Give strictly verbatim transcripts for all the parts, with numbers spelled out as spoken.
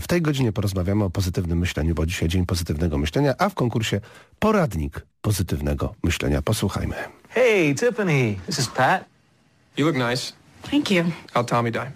W tej godzinie porozmawiamy o pozytywnym myśleniu, bo dzisiaj Dzień Pozytywnego Myślenia, a w konkursie poradnik pozytywnego myślenia. Posłuchajmy. Hey, Tiffany, this is Pat. You look nice. Thank you. How'd Tommy die?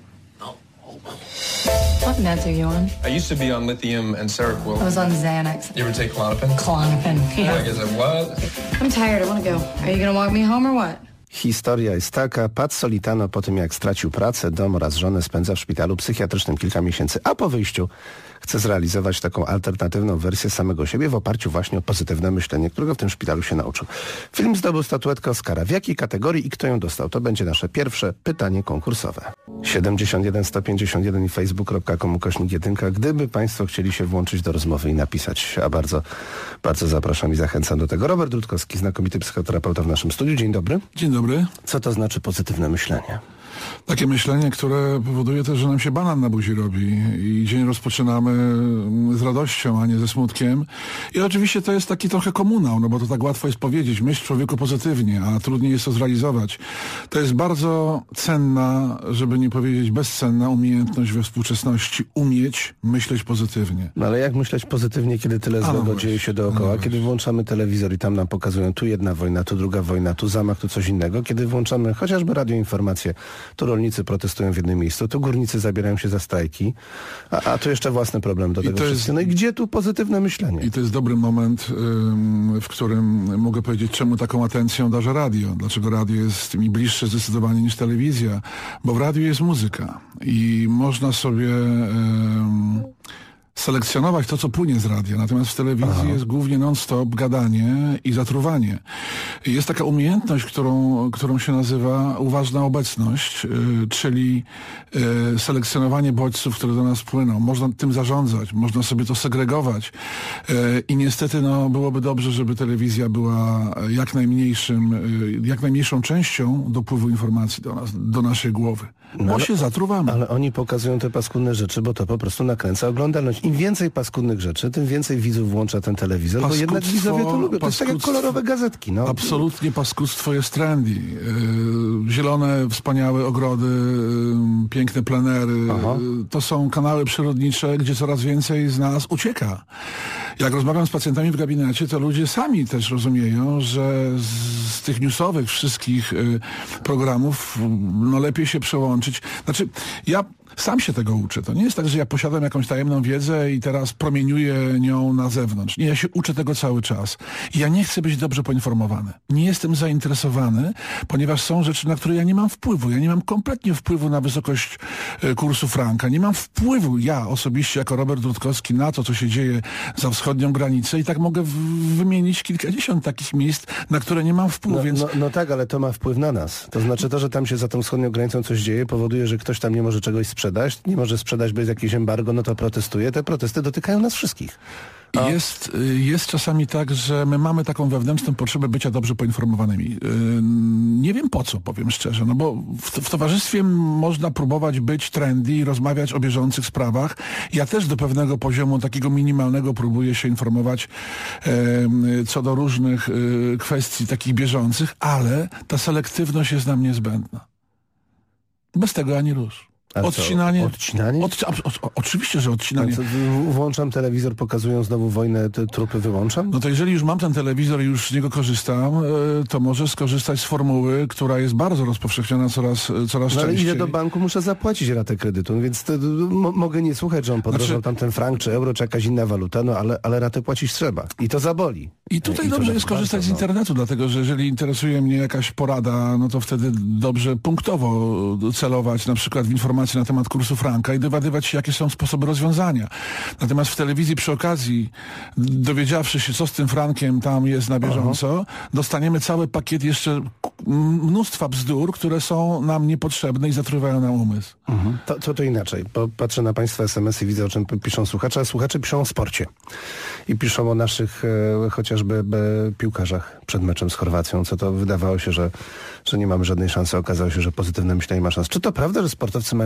What meds are you on? I used to be on lithium and Seroquel. I was on Xanax. You ever take Klonopin? Klonopin. Yeah. Like, is it what? I'm tired. I want to go. Are you going to walk me home or what? Historia jest taka. Pat Solitano po tym, jak stracił pracę, dom oraz żonę, spędza w szpitalu psychiatrycznym kilka miesięcy, a po wyjściu chce zrealizować taką alternatywną wersję samego siebie w oparciu właśnie o pozytywne myślenie, którego w tym szpitalu się nauczył. Film zdobył statuetkę Oscara. W jakiej kategorii i kto ją dostał? To będzie nasze pierwsze pytanie konkursowe. siedemdziesiąt jeden sto pięćdziesiąt jeden i facebook kropka com ukośnik jedynka. Gdyby Państwo chcieli się włączyć do rozmowy i napisać, a bardzo, bardzo zapraszam i zachęcam do tego. Robert Rutkowski, znakomity psychoterapeuta w naszym studiu. Dzień dobry. Dzień dobry. Co to znaczy pozytywne myślenie? Takie myślenie, które powoduje też, że nam się banan na buzi robi i dzień rozpoczynamy z radością, a nie ze smutkiem. I oczywiście to jest taki trochę komunał, no bo to tak łatwo jest powiedzieć, myśl człowieku pozytywnie, a trudniej jest to zrealizować. To jest bardzo cenna, żeby nie powiedzieć bezcenna umiejętność we współczesności, umieć myśleć pozytywnie. No ale jak myśleć pozytywnie, kiedy tyle złego no dzieje się dookoła, no kiedy włączamy telewizor i tam nam pokazują tu jedna wojna, tu druga wojna, tu zamach, tu coś innego, kiedy włączamy chociażby radioinformacje, tu rolnicy protestują w jednym miejscu, tu górnicy zabierają się za strajki, a, a tu jeszcze własny problem do tego wszystkiego. No i gdzie tu pozytywne myślenie? I to jest dobry moment, ym, w którym mogę powiedzieć, czemu taką atencją darza radio. Dlaczego radio jest mi bliższe zdecydowanie niż telewizja? Bo w radiu jest muzyka i można sobie ym, selekcjonować to, co płynie z radia. Natomiast w telewizji Aha. jest głównie non-stop gadanie i zatruwanie. Jest taka umiejętność, którą, którą się nazywa uważna obecność, yy, czyli yy, selekcjonowanie bodźców, które do nas płyną. Można tym zarządzać, można sobie to segregować. Yy, I niestety no, byłoby dobrze, żeby telewizja była jak najmniejszym, yy, jak najmniejszą częścią dopływu informacji do nas, do naszej głowy. Bo no, się zatruwamy. Ale oni pokazują te paskudne rzeczy, bo to po prostu nakręca oglądalność. Im więcej paskudnych rzeczy, tym więcej widzów włącza ten telewizor, bo jednak widzowie to lubią. To jest tak jak kolorowe gazetki. No. Absolutnie paskudztwo jest trendy. Yy, zielone, wspaniałe ogrody, yy, piękne plenery. Yy, to są kanały przyrodnicze, gdzie coraz więcej z nas ucieka. Jak rozmawiam z pacjentami w gabinecie, to ludzie sami też rozumieją, że z, z tych newsowych wszystkich y, programów no lepiej się przełączyć. Znaczy, ja sam się tego uczę. To nie jest tak, że ja posiadam jakąś tajemną wiedzę i teraz promieniuję nią na zewnątrz. Nie, ja się uczę tego cały czas. I ja nie chcę być dobrze poinformowany. Nie jestem zainteresowany, ponieważ są rzeczy, na które ja nie mam wpływu. Ja nie mam kompletnie wpływu na wysokość y, kursu franka. Nie mam wpływu, ja osobiście, jako Robert Rutkowski, na to, co się dzieje za wschodnią granicę i tak mogę w, wymienić kilkadziesiąt takich miejsc, na które nie mam wpływu, no, więc... No, no tak, ale to ma wpływ na nas. To znaczy to, że tam się za tą wschodnią granicą coś dzieje, powoduje, że ktoś tam nie może czegoś sprzedać, nie może sprzedać bez jakiegoś embargo, no to protestuje. Te protesty dotykają nas wszystkich. A... Jest, jest czasami tak, że my mamy taką wewnętrzną potrzebę bycia dobrze poinformowanymi. Yy, nie wiem po co, powiem szczerze, no bo w, w towarzystwie można próbować być trendy i rozmawiać o bieżących sprawach. Ja też do pewnego poziomu takiego minimalnego próbuję się informować yy, co do różnych yy, kwestii takich bieżących, ale ta selektywność jest nam niezbędna. Bez tego ani rusz. Odcinanie. Odcinanie? Od, o, o, oczywiście, że odcinanie. Co, włączam telewizor, pokazują znowu wojnę, te trupy wyłączam? No to jeżeli już mam ten telewizor i już z niego korzystam, to może skorzystać z formuły, która jest bardzo rozpowszechniona coraz, coraz no, częściej. Ale idę do banku, muszę zapłacić ratę kredytu, no więc to, mo, mogę nie słuchać, że on podrożał znaczy, tamten frank, czy euro, czy jakaś inna waluta, no ale, ale ratę płacić trzeba. I to zaboli. I tutaj I dobrze jest korzystać bardzo, z internetu, no. Dlatego że jeżeli interesuje mnie jakaś porada, no to wtedy dobrze punktowo celować na przykład w informacje na temat kursu franka i dowiadywać się, jakie są sposoby rozwiązania. Natomiast w telewizji przy okazji, dowiedziawszy się, co z tym frankiem tam jest na bieżąco, Aha. dostaniemy cały pakiet jeszcze mnóstwa bzdur, które są nam niepotrzebne i zatruwają nam umysł. Mhm. To, to to inaczej, bo patrzę na Państwa es em esy i widzę, o czym piszą słuchacze, a słuchacze piszą o sporcie. I piszą o naszych e, chociażby e, piłkarzach przed meczem z Chorwacją, co to wydawało się, że, że nie mamy żadnej szansy. Okazało się, że pozytywne myślenie ma szans. Czy to prawda, że sportowcy mają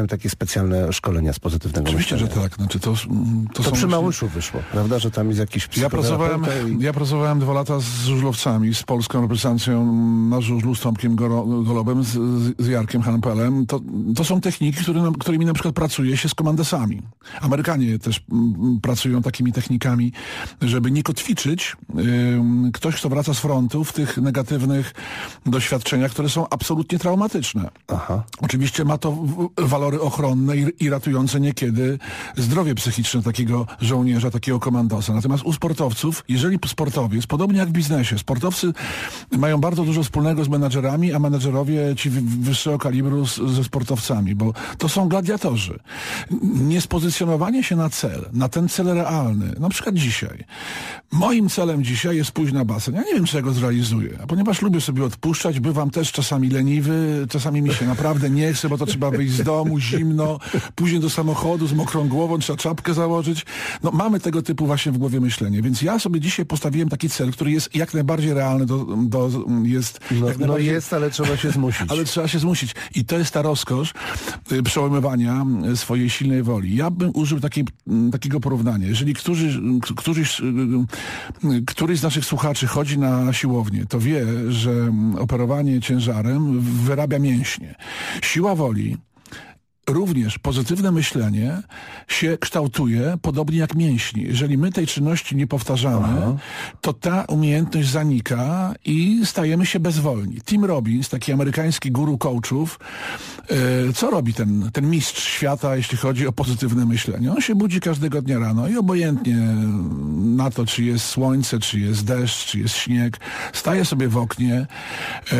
mają takie specjalne szkolenia z pozytywnego Oczywiście, że myślenia. tak. Znaczy to, to, To, są przy właśnie- Małyszu wyszło, prawda, że tam jest jakiś Ja pracowałem, psychoterapeuta i... ja pracowałem dwa lata z żużlowcami, z polską reprezentacją na żużlu, z Tomkiem Goro- Golobem, z, z Jarkiem Hanpelem. To, to są techniki, które, którymi na przykład pracuje się z komandesami. Amerykanie też mm, pracują takimi technikami, żeby nie kotwiczyć y, ktoś, kto wraca z frontu w tych negatywnych doświadczeniach, które są absolutnie traumatyczne. Aha. Oczywiście ma to w- walory ochronne i, i ratujące niekiedy zdrowie psychiczne takiego żołnierza, takiego komandosa. Natomiast u sportowców, jeżeli sportowiec, podobnie jak w biznesie, sportowcy mają bardzo dużo wspólnego z menadżerami, a menadżerowie ci wy- wyższego kalibru z, ze sportowcami, bo to są gladiatorzy. Niespozycjonowanie się na cel, na ten cel realny, na przykład dzisiaj. Moim celem dzisiaj jest pójść na basen. Ja nie wiem, czy ja go zrealizuję, a ponieważ lubię sobie odpuszczać, bywam też czasami leniwy, czasami mi się naprawdę nie chce, bo to trzeba wyjść z domu, zimno, później do samochodu z mokrą głową, trzeba czapkę założyć. No mamy tego typu właśnie w głowie myślenie, więc ja sobie dzisiaj postawiłem taki cel, który jest jak najbardziej realny, do, do, jest No, jak no najbardziej... jest, ale trzeba się zmusić. Ale trzeba się zmusić. I to jest ta rozkosz y, przełamywania y, swojej silnej woli. Ja bym użył takiej, m, takiego porównania. Jeżeli którzy, k- któryś, y, y, któryś z naszych słuchaczy chodzi na siłownię, to wie, że m, operowanie ciężarem wyrabia mięśnie. Siła woli, również pozytywne myślenie się kształtuje podobnie jak mięśni. Jeżeli my tej czynności nie powtarzamy, Aha. to ta umiejętność zanika i stajemy się bezwolni. Tim Robbins, taki amerykański guru coachów, yy, co robi ten, ten mistrz świata, jeśli chodzi o pozytywne myślenie? On się budzi każdego dnia rano i obojętnie na to, czy jest słońce, czy jest deszcz, czy jest śnieg, staje sobie w oknie, yy,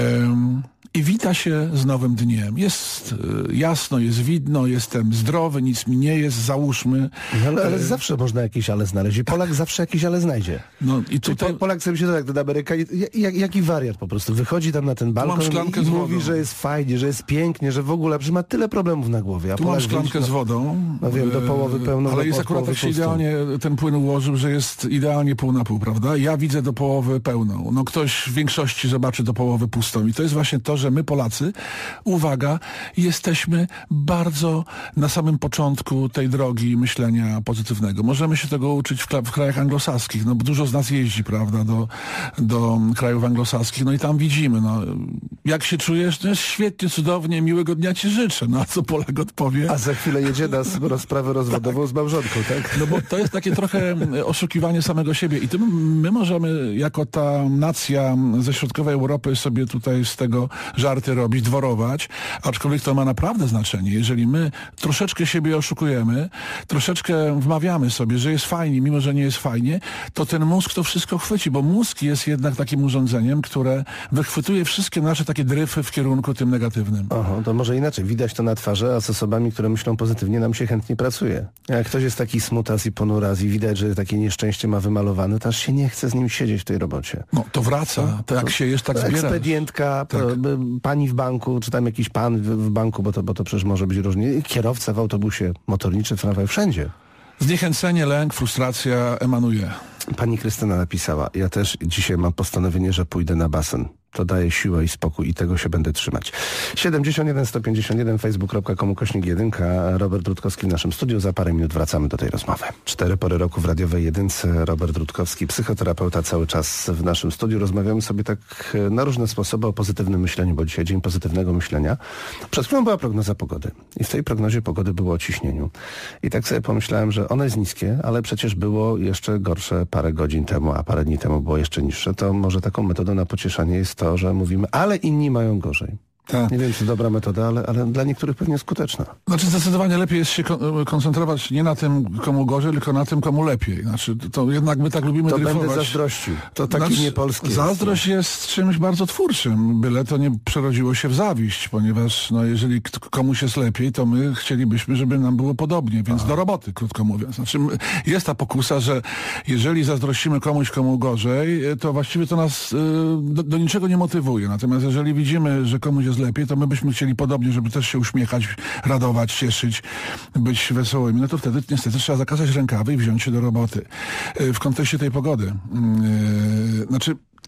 i wita się z nowym dniem. Jest y, jasno, jest widno, jestem zdrowy, nic mi nie jest, załóżmy. No, ale, ale zawsze można jakieś ale znaleźć i Polak zawsze jakieś ale znajdzie. No i Czyli tutaj... po, Polak sobie się tak do Amerykanie, jak, jaki wariat po prostu. Wychodzi tam na ten balkon szklankę i, i z mówi, wodą. że jest fajnie, że jest pięknie, że w ogóle, że ma tyle problemów na głowie. A Tu mam Polak szklankę wyjdzie, z wodą. No wiem, do połowy pełną, Ale do jest po- akurat połowy tak się pustą. idealnie ten płyn ułożył, że jest idealnie pół na pół, prawda? Ja widzę do połowy pełną. No ktoś w większości zobaczy do połowy pustą. I to jest właśnie to, że my Polacy, uwaga, jesteśmy bardzo na samym początku tej drogi myślenia pozytywnego. Możemy się tego uczyć w, kla- w krajach anglosaskich. No dużo z nas jeździ, prawda, do, do krajów anglosaskich. No i tam widzimy, no jak się czujesz? No jest świetnie, cudownie, miłego dnia ci życzę. No a co Polak odpowie? A za chwilę jedzie na s- rozprawę rozwodową z małżonką, tak? No bo to jest takie trochę oszukiwanie samego siebie i tym my możemy jako ta nacja ze środkowej Europy sobie tutaj z tego żarty robić, dworować, aczkolwiek to ma naprawdę znaczenie. Jeżeli my troszeczkę siebie oszukujemy, troszeczkę wmawiamy sobie, że jest fajnie, mimo że nie jest fajnie, to ten mózg to wszystko chwyci, bo mózg jest jednak takim urządzeniem, które wychwytuje wszystkie nasze takie dryfy w kierunku tym negatywnym. Oho, to może inaczej. Widać to na twarzy, a z osobami, które myślą pozytywnie, nam się chętnie pracuje. Jak ktoś jest taki smutas i ponuras i widać, że takie nieszczęście ma wymalowane, to aż się nie chce z nim siedzieć w tej robocie. No to wraca, to jak siejesz, tak zbierasz. Ekspedientka, Tak. p- b- pani w banku, czy tam jakiś pan w, w banku, bo to, bo to przecież może być różnie. Kierowca w autobusie, motorniczy, tramwaj, wszędzie. Zniechęcenie, lęk, frustracja emanuje. Pani Krystyna napisała, ja też dzisiaj mam postanowienie, że pójdę na basen. To daje siłę i spokój i tego się będę trzymać. siedemdziesiąt jeden sto pięćdziesiąt jeden facebook kropka com ukośnik jedynka. Robert Rutkowski w naszym studiu. Za parę minut wracamy do tej rozmowy. Cztery pory roku w radiowej jedynce. Robert Rutkowski, psychoterapeuta, cały czas w naszym studiu. Rozmawiamy sobie tak na różne sposoby o pozytywnym myśleniu, bo dzisiaj dzień pozytywnego myślenia. Przed chwilą była prognoza pogody i w tej prognozie pogody było o ciśnieniu. I tak sobie pomyślałem, że ono jest niskie, ale przecież było jeszcze gorsze parę godzin temu, a parę dni temu było jeszcze niższe. To może taką metodą na pocieszanie jest to, że mówimy, ale inni mają gorzej. Tak. Nie wiem, czy dobra metoda, ale, ale dla niektórych pewnie skuteczna. Znaczy zdecydowanie lepiej jest się kon- koncentrować nie na tym, komu gorzej, tylko na tym, komu lepiej. Znaczy to jednak my tak lubimy To dryfować. będę zazdrościł. To taki Znaczy, niepolski zazdrość jest czymś bardzo twórczym, byle to nie przerodziło się w zawiść, ponieważ no, jeżeli k- komuś jest lepiej, to my chcielibyśmy, żeby nam było podobnie, więc do roboty, krótko mówiąc. Znaczy my- jest ta pokusa, że jeżeli zazdrościmy komuś, komu gorzej, to właściwie to nas y, do, do niczego nie motywuje. Natomiast jeżeli widzimy, że komuś jest lepiej, to my byśmy chcieli podobnie, żeby też się uśmiechać, radować, cieszyć, być wesołymi, no to wtedy niestety trzeba zakazać rękawy i wziąć się do roboty. Y, W kontekście tej pogody. Yy, znaczy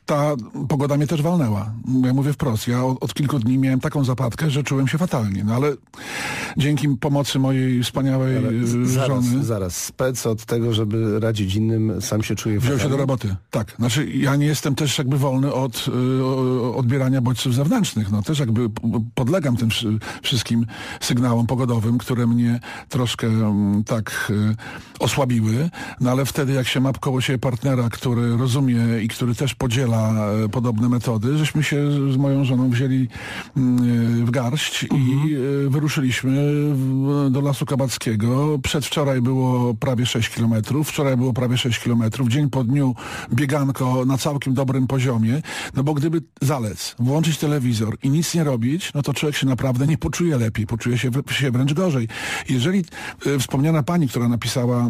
ta pogoda mnie też walnęła. Ja mówię wprost, ja od, od kilku dni miałem taką zapadkę, że czułem się fatalnie. No ale dzięki pomocy mojej wspaniałej Ale z- zaraz, żony... zaraz. Spec od tego, żeby radzić innym, sam się czuje Wziął się fatalnie. do roboty. Tak. Znaczy ja nie jestem też jakby wolny od y, odbierania bodźców zewnętrznych. No też jakby p- podlegam tym wszy- wszystkim sygnałom pogodowym, które mnie troszkę mm, tak y, osłabiły. No ale wtedy jak się ma koło siebie partnera, który rozumie i który też podziela y, podobne metody, żeśmy się z moją żoną wzięli y, w garść i y, wyruszyliśmy w, do Lasu Kabackiego. Przedwczoraj było prawie sześć kilometrów, wczoraj było prawie sześć kilometrów, dzień po dniu bieganko na całkiem dobrym poziomie, no bo gdyby zalec, włączyć telewizor i nic nie robić, no to człowiek się naprawdę nie poczuje lepiej, poczuje się, się wręcz gorzej. Jeżeli y, wspomniana pani, która napisała y,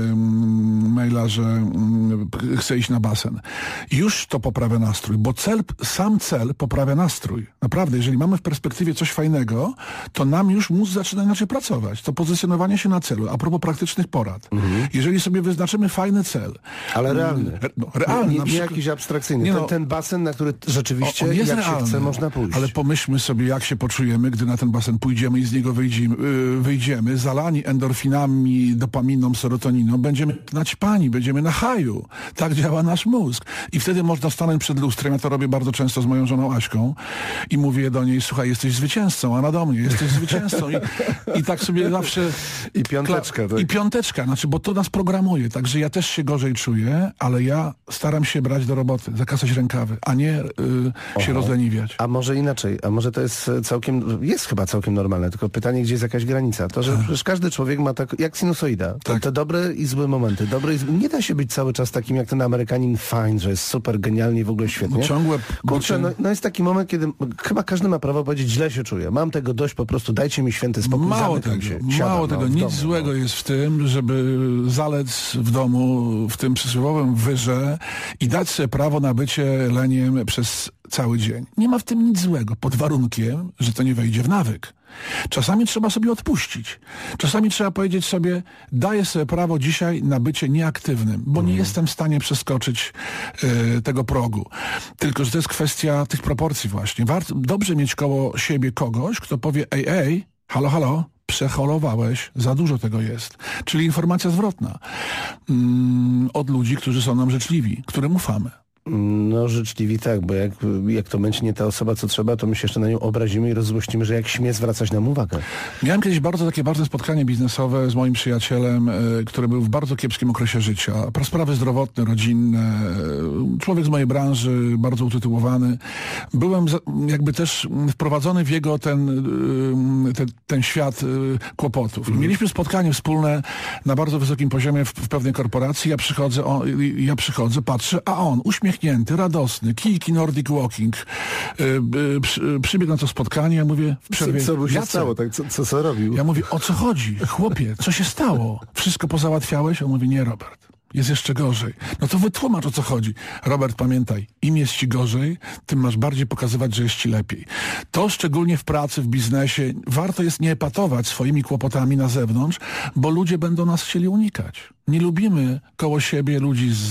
maila, że y, chce iść na basen, już to poprawia nastrój, bo cel, sam cel poprawia nastrój. Naprawdę, jeżeli mamy w perspektywie coś fajnego, to nam już mózg zaczyna inaczej pracować. To pozycjonowanie się na celu. A propos praktycznych porad. Mhm. Jeżeli sobie wyznaczymy fajny cel. Ale realny. Re, no, realny. Nie, na nie przykład, jakiś abstrakcyjny. Nie ten, no, ten basen, na który rzeczywiście, on jest jak realny, się chce, można pójść. Ale pomyślmy sobie, jak się poczujemy, gdy na ten basen pójdziemy i z niego wyjdziemy, yy, wyjdziemy, zalani endorfinami, dopaminą, serotoniną, będziemy naćpani, będziemy na haju. Tak działa nasz mózg. I wtedy można stanąć przed lustrem, ja to robię bardzo często z moją żoną Aśką i mówię do niej, słuchaj, jesteś zwycięzcą, a ona do mnie, jesteś zwycięzcą. I, i tak sobie zawsze... I piąteczka. Tak. I piąteczka, znaczy, bo to nas programuje, także ja też się gorzej czuję, ale ja staram się brać do roboty, zakasać rękawy, a nie y, się rozleniwiać. A może inaczej, a może to jest całkiem, jest chyba całkiem normalne, tylko pytanie, gdzie jest jakaś granica. To, że przecież każdy człowiek ma tak, jak sinusoida, to, Tak. te dobre i złe momenty. Dobre i złe. Nie da się być cały czas takim jak ten Amerykanin fine, że jest super, genialnie i w ogóle świetnie. No ciągłe Kurczę, bycie- no, no jest taki moment, kiedy chyba każdy ma prawo powiedzieć, źle się czuję. Mam tego dość, po prostu dajcie mi święty spokój, Mało zamykam tego, się, mało siadam, tego, no, w nic domu, złego no. jest w tym, żeby zalec w domu, w tym przysłowiowym wyrze i dać sobie prawo na bycie leniem przez cały dzień. Nie ma w tym nic złego, pod warunkiem, że to nie wejdzie w nawyk. Czasami trzeba sobie odpuścić. Czasami trzeba powiedzieć sobie, daję sobie prawo dzisiaj na bycie nieaktywnym, bo nie jestem w stanie przeskoczyć y, tego progu. Tylko, że to jest kwestia tych proporcji właśnie. Warto, dobrze mieć koło siebie kogoś, kto powie, ej, ej, halo, halo, przeholowałeś, za dużo tego jest. Czyli informacja zwrotna mm, od ludzi, którzy są nam życzliwi, którym ufamy. No życzliwi tak, bo jak, jak to będzie nie ta osoba, co trzeba, to my się jeszcze na nią obrazimy i rozzłościmy, że jak śmie zwracać nam uwagę. Miałem kiedyś bardzo takie ważne spotkanie biznesowe z moim przyjacielem, y, który był w bardzo kiepskim okresie życia. Sprawy zdrowotne, rodzinne, y, człowiek z mojej branży, bardzo utytułowany. Byłem za, jakby też wprowadzony w jego ten, y, ten, ten świat y, kłopotów. Mm. Mieliśmy spotkanie wspólne na bardzo wysokim poziomie w, w pewnej korporacji. Ja przychodzę, on, ja przychodzę, patrzę, a on uśmiechnięty, radosny, kijki Nordic Walking. Y, y, przy, przybiegł na to spotkanie, ja mówię w przerwie, Co, co mu się Jacek, stało? Tak, co, co, co robił? ja mówię, o co chodzi? Chłopie, co się stało? Wszystko pozałatwiałeś? On mówi, nie, Robert, jest jeszcze gorzej. No to wytłumacz, o co chodzi. Robert, pamiętaj, im jest ci gorzej, tym masz bardziej pokazywać, że jest ci lepiej. To szczególnie w pracy, w biznesie, warto jest nie epatować swoimi kłopotami na zewnątrz, bo ludzie będą nas chcieli unikać. Nie lubimy koło siebie ludzi z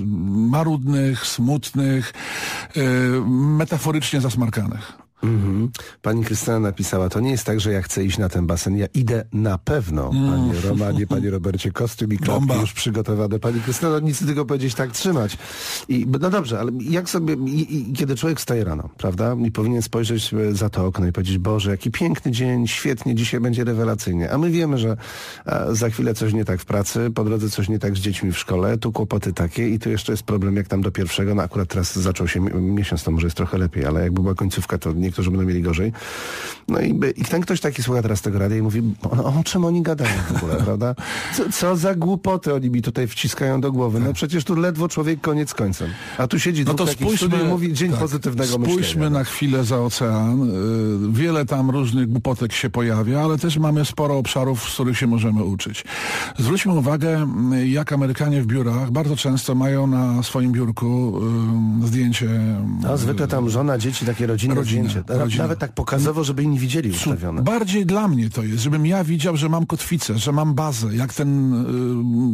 marudnych, smutnych, yy, metaforycznie zasmarkanych. Mhm. Pani Krystyna napisała, to nie jest tak, że ja chcę iść na ten basen, ja idę na pewno. Panie Romanie, panie Robercie, kostium i klapki Bomba. już przygotowane. Pani Krystyna, no nic tylko powiedzieć, tak trzymać. I, no dobrze, ale jak sobie, i, i, kiedy człowiek wstaje rano, prawda, i powinien spojrzeć za to okno i powiedzieć, Boże, jaki piękny dzień, świetnie, dzisiaj będzie rewelacyjnie. A my wiemy, że a, za chwilę coś nie tak w pracy, po drodze coś nie tak z dziećmi w szkole, tu kłopoty takie i tu jeszcze jest problem, jak tam do pierwszego, no akurat teraz zaczął się miesiąc, to może jest trochę lepiej, ale jakby była końcówka, to nie niektórzy będą mieli gorzej. No i, by, i ten ktoś taki słucha teraz tego radia i mówi, o, o czym oni gadają w ogóle, prawda? Co, co za głupoty oni mi tutaj wciskają do głowy. No przecież tu ledwo człowiek koniec końcem. A tu siedzi No dwóch to takich w spójrzmy, studiu i mówi dzień tak, pozytywnego spójrzmy myślenia. na chwilę za ocean. Y, Wiele tam różnych głupotek się pojawia, ale też mamy sporo obszarów, z których się możemy uczyć. Zwróćmy uwagę, y, jak Amerykanie w biurach bardzo często mają na swoim biurku y, zdjęcie. No zwykle tam żona, dzieci, takie rodzinne Rodzina, zdjęcie. rodzina. Nawet tak pokazowo, żeby inni widzieli ustawione. Bardziej dla mnie to jest, żebym ja widział, że mam kotwicę, że mam bazę, jak ten y,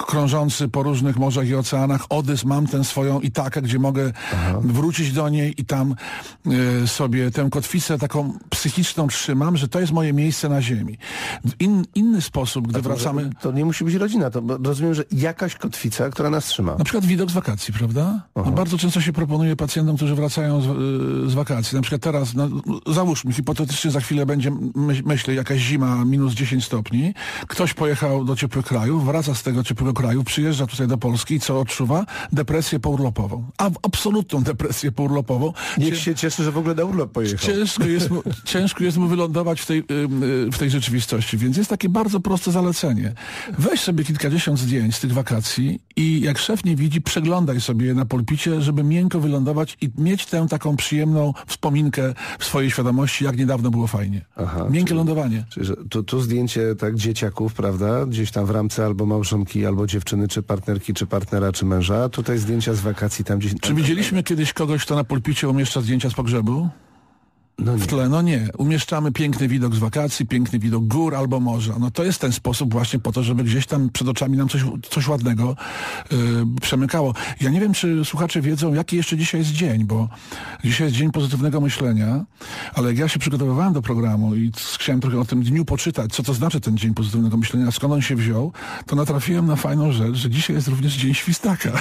krążący po różnych morzach i oceanach Odys, mam tę swoją Itakę, gdzie mogę Aha. wrócić do niej i tam y, sobie tę kotwicę taką psychiczną trzymam, że to jest moje miejsce na ziemi. In, inny sposób, gdy to, wracamy... To nie musi być rodzina, to rozumiem, że jakaś kotwica, która nas trzyma. Na przykład widok z wakacji, prawda? No, bardzo często się proponuje pacjentom, którzy wracają z, z wakacji. Na przykład teraz, no, załóżmy, hipotetycznie za chwilę będzie, my, myślę, jakaś zima, minus dziesięć stopni. Ktoś pojechał do ciepłych krajów, wraca z tego ciepłego kraju, przyjeżdża tutaj do Polski i co odczuwa? Depresję pourlopową. A absolutną depresję pourlopową. Niech się cieszy, że w ogóle na urlop pojechał. Ciężko jest mu, ciężko jest mu wylądować w tej, w tej rzeczywistości, więc jest takie bardzo proste zalecenie. Weź sobie kilkadziesiąt zdjęć z tych wakacji i jak szef nie widzi, przeglądaj sobie je na pulpicie, żeby miękko wylądować i mieć tę taką przyjemną wspominkę w swojej świadomości, jak niedawno było fajnie. Aha, miękkie czyli, lądowanie. Czyli, że tu, tu zdjęcie tak dzieciaków, prawda? Gdzieś tam w ramce albo małżonki, albo dziewczyny, czy partnerki, czy partnera, czy męża. A tutaj zdjęcia z wakacji tam gdzieś... Czy widzieliśmy kiedyś kogoś, kto na pulpicie umieszcza zdjęcia z pogrzebu? No nie. W tle, no nie. Umieszczamy piękny widok z wakacji, piękny widok gór albo morza. No to jest ten sposób właśnie po to, żeby gdzieś tam przed oczami nam coś, coś ładnego yy, przemykało. Ja nie wiem, czy słuchacze wiedzą, jaki jeszcze dzisiaj jest dzień, bo dzisiaj jest dzień pozytywnego myślenia, ale jak ja się przygotowywałem do programu i chciałem trochę o tym dniu poczytać, co to znaczy ten dzień pozytywnego myślenia, skąd on się wziął, to natrafiłem na fajną rzecz, że dzisiaj jest również dzień świstaka.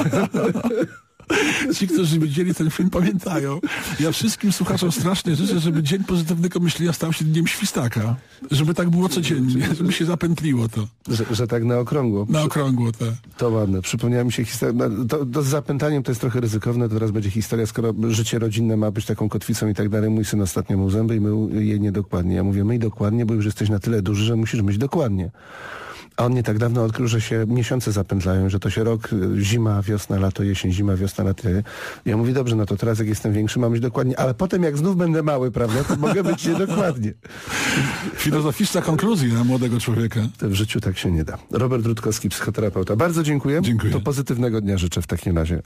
Ci, którzy widzieli ten film, pamiętają. Ja wszystkim słuchaczom strasznie życzę, żeby dzień pozytywnego myślenia stał się dniem świstaka. Żeby tak było codziennie, żeby się zapętliło to. Że, że tak na okrągło. Na okrągło, tak. To ładne. Przypomniała mi się historia. No, to, to z zapętaniem to jest trochę ryzykowne. To teraz będzie historia, skoro życie rodzinne ma być taką kotwicą i tak dalej. Mój syn ostatnio mył zęby i mył je niedokładnie. Ja mówię, myj dokładnie, bo już jesteś na tyle duży, że musisz myć dokładnie. A on nie tak dawno odkrył, że się miesiące zapętlają, że to się rok, zima, wiosna, lato, jesień, zima, wiosna, lato. Ja mówię, dobrze, no to teraz jak jestem większy, mam być dokładnie, ale potem jak znów będę mały, prawda, to mogę być niedokładnie. Filozoficzna konkluzja młodego człowieka. To w życiu tak się nie da. Robert Rutkowski, psychoterapeuta. Bardzo dziękuję. Dziękuję. To pozytywnego dnia życzę w takim razie.